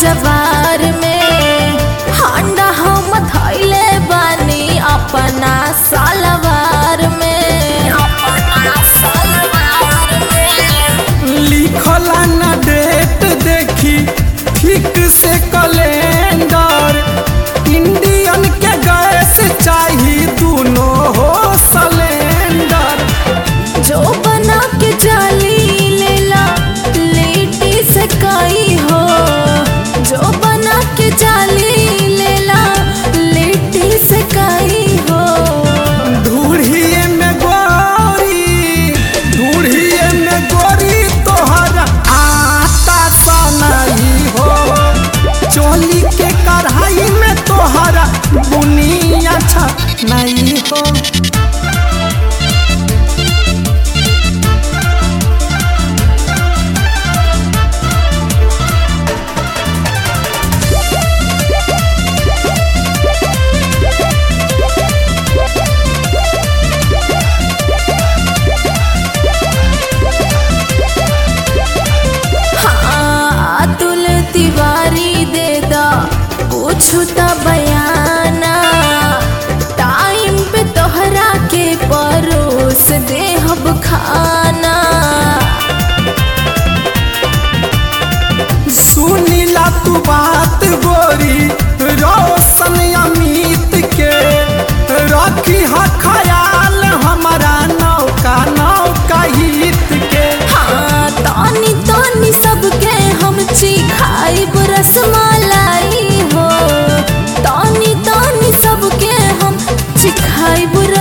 जवार में हांडा हम धैले बानी अपना सालवार में लिखला न डेट देखी ठीक से कैलेंडर इंडियन के गैस चाहिए दोनों हो सिलेंडर जो बना के जाली लेला लेटी से कई हो जो बना के जाली लेला लेटी से कई हो ढूढ़िए में गोरी तोहर आटा सनई हो चोली के कढ़ाई में तोहरा बुनिया छनई हो अतुल तिवारी दे दा पूछू त बयाना टाइम पे तोहरा के परोस देहब खाना सुनीला तू बात गोरी रोशन अमित के रखी है ख्याल हमारा नौका हित के हाँ तानी तानी सबके हम चिखाइब रसमलाई हो तानी तानी सबके हम चिखाइब